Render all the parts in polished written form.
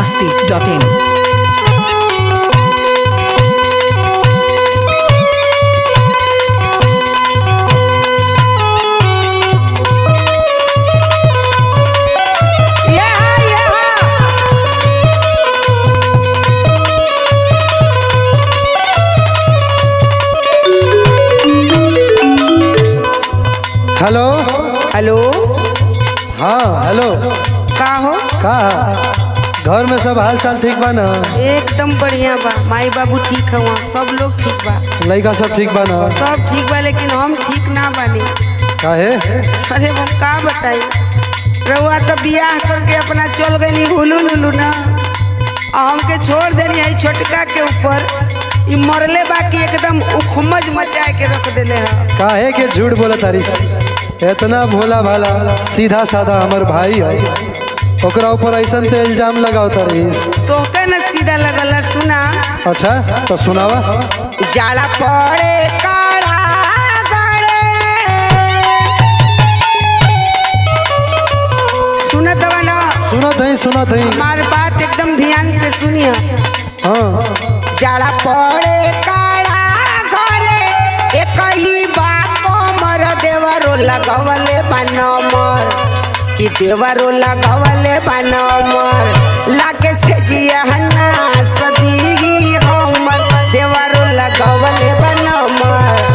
masti.in. Hello hello. हाँ hello. का हो? का घर में सब हाल चाल ठीक बा ना? एकदम बढ़िया बा। माई बाबू ठीक है, सब लोग ठीक बा। लड़का सब ठीक बा ना? सब ठीक बा, लेकिन हम ठीक ना बानी। काहे? अरे वो का बताई, रउआ तो बियाह करके अपना चल गई हुलू लुलू ना, हमके छोड़ देनी है छोटका के ऊपर। ई मरले बाकी एकदम उखमज मचाए के रख देले है। काहे के झूठ बोला तारी? इतना भोला भाला सीधा साधा हमार भाई है, ओकरा ऊपर ऐसा तो इल्जाम लगाओ तारी। तो के न सीधा लगला। सुना। अच्छा तो सुनावा। जाला पड़े काढ़ा गड़े, सुनत बा ना? सुनत है। हमार बात एकदम ध्यान से सुनिए। हाँ। जाला पड़े काढ़ा घरे, एक ही बाप मर देवरो लगवले बनमर, कि देवरो लगवले बनमर, लागे से जिया हन्ना सदी हमर, देवरो लगवले बनमर।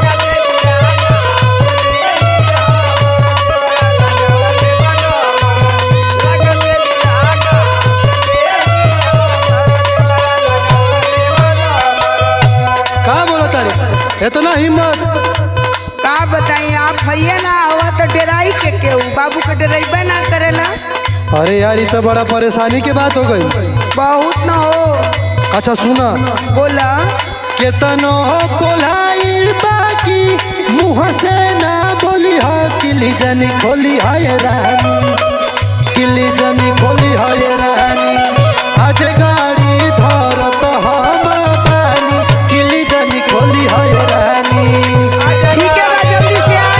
का बोला तारी? इतना हिम्मत? का बताई, आप भैया ना हुआ तो डेराई के केहू बाबू के डेराइबा ना करेला। अरे यार ये तो बड़ा परेशानी की बात हो गई। बहुत न हो। अच्छा सुना। बोला। केतनो बोलाई बाकी मुँह से ना बोली है, किली जनी खोली है रानी, किली जनी खोली है रानी, आज गाड़ी धर तो हम पानी, किली जनी खोली है रानी। ठीक है बा, जल्दी से आई।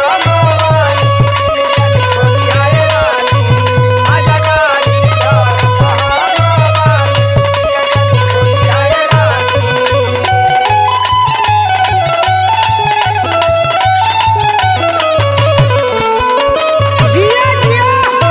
जिया जिया।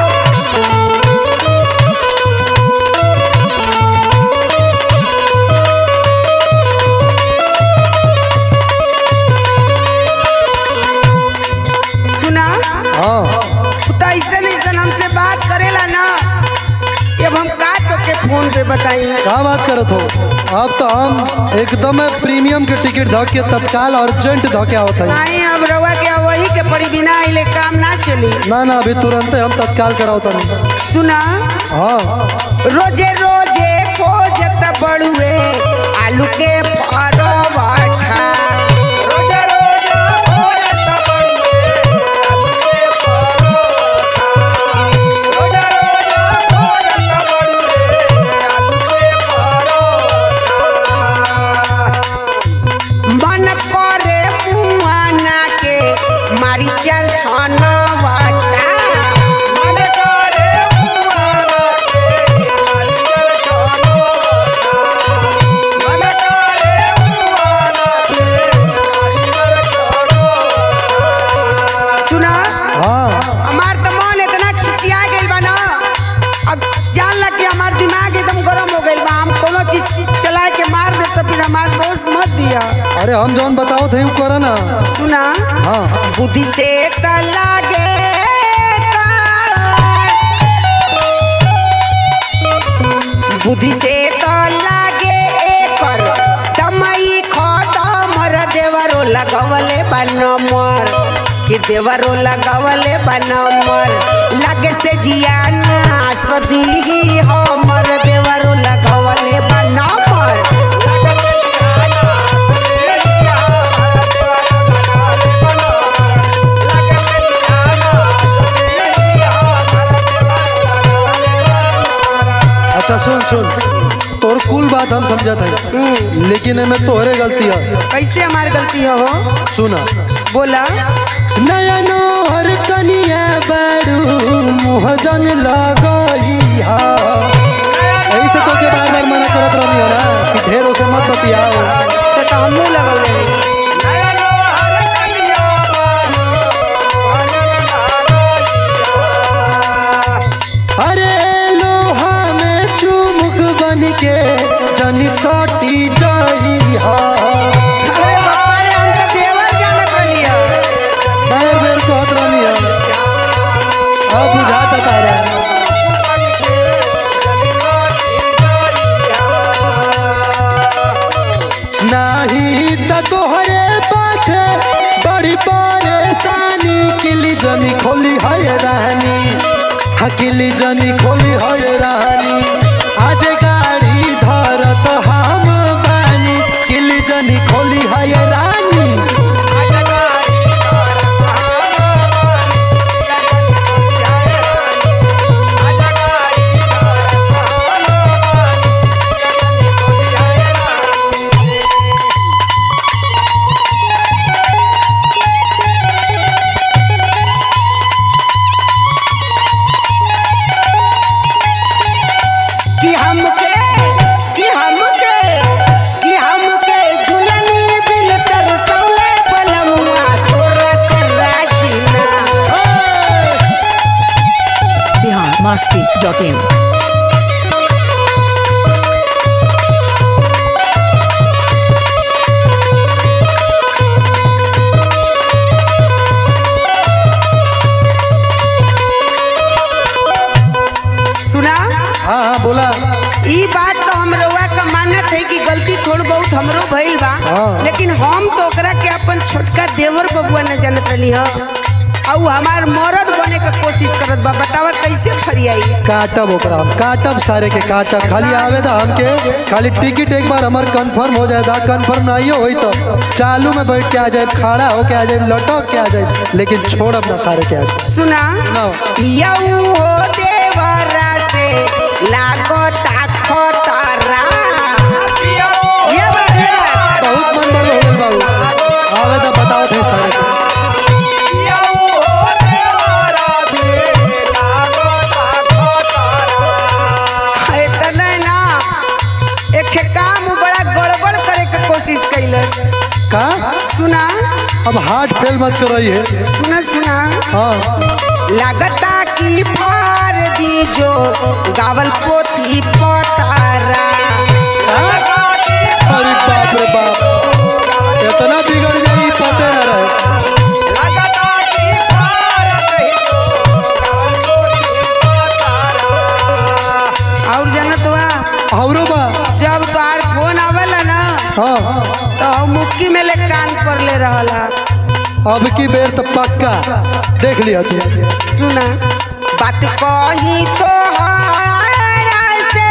सुना। हाँ तो ऐसा हमसे बात करेला ना, अब हम का तो के फोन पे बताई। क्या बात करत हो? अब तो हम एकदम प्रीमियम के टिकट धो के तत्काल अर्जेंट धो के आवत है। नहीं, अब रवा के वही के परी बिना आइले काम ना चली। ना ना अभी तुरंत हम तत्काल कराओ तनी। सुना। हाँ रोजे रोजे खोजत बड़ुए आलू के परोठा, रोजे रोजे खोजत बड़ुए आलू के परोठा, रोजे रोजे खोजत बड़ुए आलू के परोठा। मन करे पुआना के मारी चल छाना वाटा, मन करे पुआना के मारी चल छाना वाटा, मन करे पुआना के मारी चल छाना वाटा। सुना। हाँ हमार तो मन इतना खिसिया गइल बा ना, अब जान लग कि हमार दिमाग एकदम गरम हो गइल बा। हम कोनो चीज चला के मार दे तो फिर हमार दोस्त मत दिया। अरे हम जौन बताओ थे वो करो ना। सुना। हाँ बुद्धि से त लागे बुद्धि से तो लागे एकर दमई खदमर, देवरो लगवले बनमर, कि देवरो लगवले बनमर, लगे से जियाना सदी हमर, देवरो लगवले बनमर। अच्छा सुन तोर कुल बात हम समझत है, लेकिन एमे तोहरे गलती है। कैसे हमारी गलती हो? सुना। बोला। नया नोहर कनिया बारू मुँह जन लगई हा, तारा नाही त तोहरे पाछे बड़ी परेशानी किली जनी खोली है रानी हाँ किली जनी खोली है रानी आज गाड़ी धरत हम बानी किली जनी खोली है रानी Masti.in. सुना हाँ बोला ई बात तो हम रउआ का मानत है कि गलती थोड़ बहुत हमरो भइल बा हाँ। लेकिन हम तो ओकरा के अपन छोटका देवर बबुआ न जानत रही ह और हमार मर्द बने का कोशिश करत बा बतावा कैसे फरियाई काटब ओकरा हम काटब सारे के काटब खाली आवेदा हमके खाली टिकट एक बार हमार कंफर्म हो जाएगा कंफर्म नहीं होई तो चालू में बैठ के आ जाए खड़ा होके आ जाए लटक के आ जाए लेकिन छोड़ब ना सारे के आ सुना यऊ हो देवरा से लागता खतरा ये बात बहुत मन बड़ हो गइल बाबू आवेदा बताओ थे सारे के काम बड़ा गड़बड़ करे के कोशिश कैलस का सुना अब हार्ट फेल मत कर रही है सुना सुना हाँ लगता कि फार दी जो गावल पोथी पतारा अरे बाप रे बाप इतना बिगड़ जाई पते न रहे और जानत बा औरो बा जब बार फोन आवेला ना हाँ तो हम मुक्की में ले कान पर ले रहला अब की बेर तो पक्का देख लिया तू सुना बात कही तो हारा से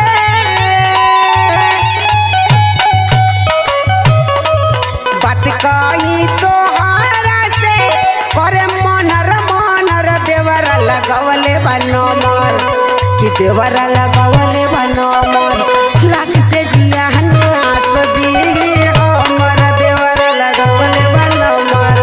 बात कही तो हारा से करे मनर देवरा लगवले बनमर कि देवरा लगवले बनमर लाख से जिया नास दी हमर देवरा लगवले बनमर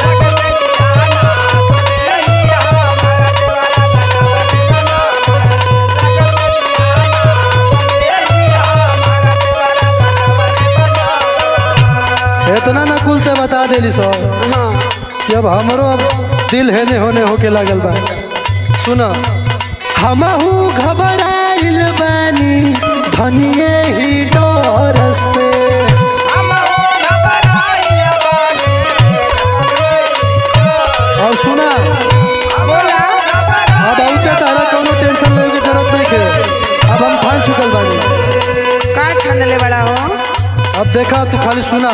इतना न कुलते बता देली सो हाँ कि अब हमरो अब दिल हेने होने होके लागल बा सुना हमहू घबराइल बानी धनिए ही डर से और सुना बोला अब औते तारा कोनो टेंशन लेवे के जरूरत नहीं है अब हम ठान चुकल बानी का ठंडले बड़ा हो अब देखा तू खाली सुना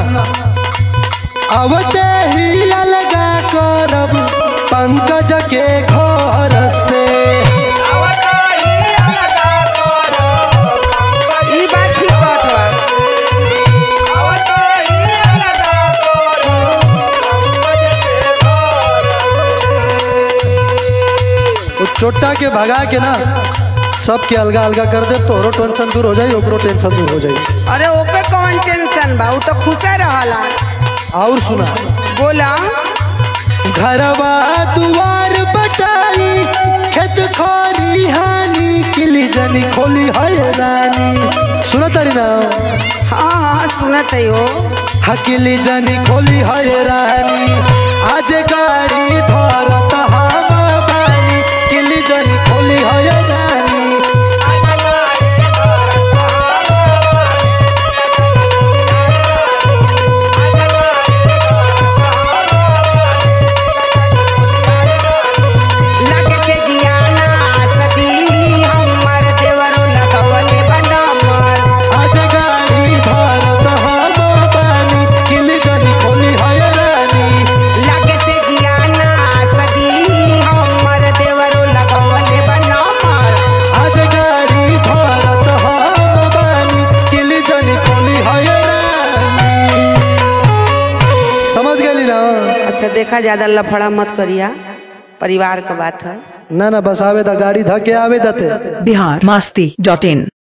आवते ही अलगा करब पंकज के घर से ई बात ठीक बात बा वो चोटा के भगा के ना सबके अलगा अलगा कर दे तोहरो टेंशन दूर हो जाई ओकरो टेंशन दूर हो जाई अरे ओके कौन टेंशन बा उ तो खुशे रहला और सुना बोला घरवा दुआर बटाई खेत खोरी हानी किली जनी खोली है रानी सुना तारी ना हाँ हाँ सुनत है हो हकीली जनी खोली है रानी आज गाड़ी धरत हम बानी किली जनी खोली है रानी लगे से जियाना ऐसा ज्यादा लफड़ा मत करिया, परिवार का बात है। ना ना बस आवे दा गाड़ी धके आवे दते। biharmasti.in